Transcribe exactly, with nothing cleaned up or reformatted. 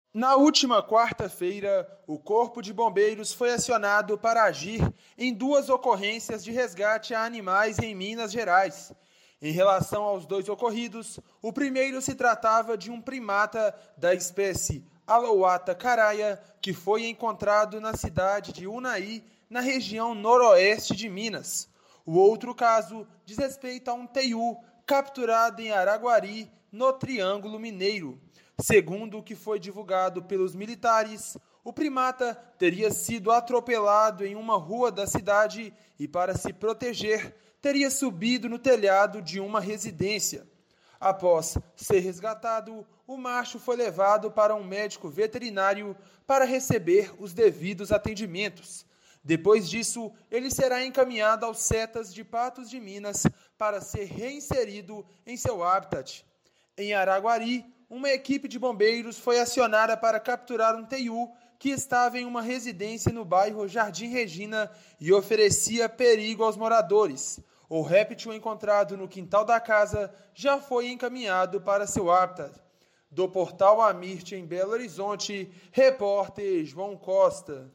Na última quarta-feira, o Corpo de Bombeiros foi acionado para agir em duas ocorrências de resgate a animais em Minas Gerais. Em relação aos dois ocorridos, o primeiro se tratava de um primata da espécie Alouatta caraia, que foi encontrado na cidade de Unai, na região noroeste de Minas. O outro caso diz respeito a um teiu capturado em Araguari, no Triângulo Mineiro. Segundo o que foi divulgado pelos militares, o primata teria sido atropelado em uma rua da cidade e, para se proteger, teria subido no telhado de uma residência. Após ser resgatado, o macho foi levado para um médico veterinário para receber os devidos atendimentos. Depois disso, ele será encaminhado aos CETAS de Patos de Minas para ser reinserido em seu habitat. Em Araguari, uma equipe de bombeiros foi acionada para capturar um teiu que estava em uma residência no bairro Jardim Regina e oferecia perigo aos moradores. O réptil encontrado no quintal da casa já foi encaminhado para seu habitat. Do portal Amirte, em Belo Horizonte, repórter João Costa.